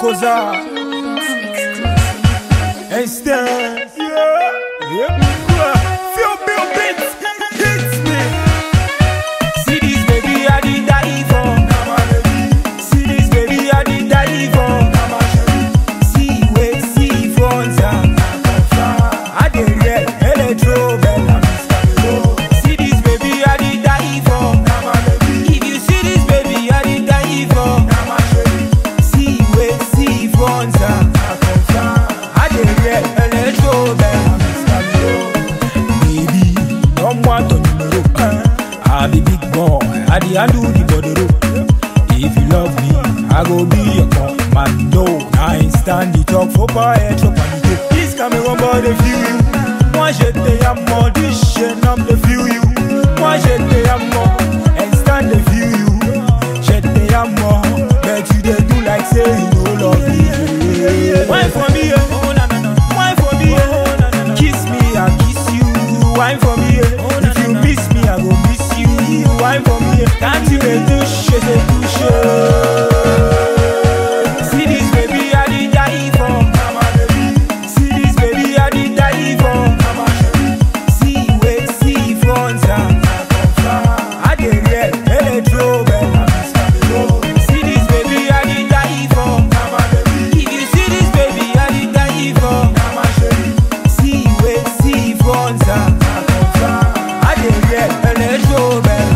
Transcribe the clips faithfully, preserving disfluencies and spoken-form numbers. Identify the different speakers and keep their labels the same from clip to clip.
Speaker 1: Goza. Einstein. Yeah. Yep. Feel Bill Beats. Hits me. See this baby, I did die for. See this baby, I did die for. See, wait, see, front. I did get electro bell. See this baby, I did die for. If you see this baby, I did die for. See, wait, see, front. I did get electro bell. Baby, don't want to numero. I be big boy, I the handle the body rope. If you love me, I go be your commando. I ain't stand the talk for power, chop and the tape. This camera body feel you. Moi je te aime, this shit I'm the feel you. Moi je te aime, and stand the feel you. Je te aime, but you dey do like say you no love me. Wine for me, oh na na na. Wine for me, oh. Kiss me, I kiss you. Wine for me, if you miss me, I go miss you. Wine for me, can't you dey do shit, dey do shit. See this baby, I did die for. See this baby, I did die for. See, wait, see, front. I did get electro bell. See this baby, I did die for. If you see this baby, I did die for. See, wait, see, front. I did get electro bell.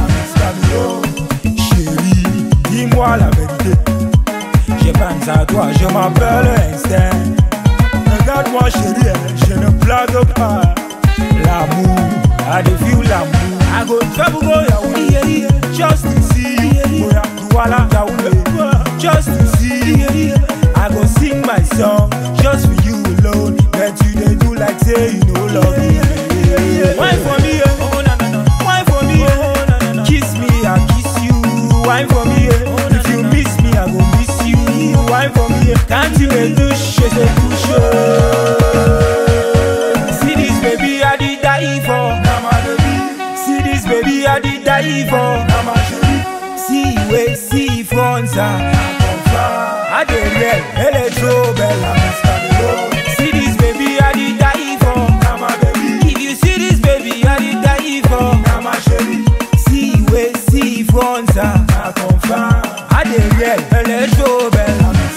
Speaker 1: Chérie, dis-moi la vérité. Je pense à toi, je m'appelle Einstein. Regarde-moi chérie, je ne blague pas. L'amour, I dey feel l'amour. I go travel go Yaoundé, just to see you. Oya, Douala, Yaoundé, just to see you. I go sing my song, just for you alone. But you dey do like say you no love me. Wine for me, oh na na na. Wine for me, oh na na na. Kiss me, I kiss you. Wine for me, if you miss me, I go miss you. Wine for me, can't you dey do shit, dey do shit. See this baby, I did die for. See this baby, I did die for. See, wait, see, front. I did get electro bell. See this baby, I did die for. If you see this baby, I did die for. See, wait, see, front. I did get electro bell.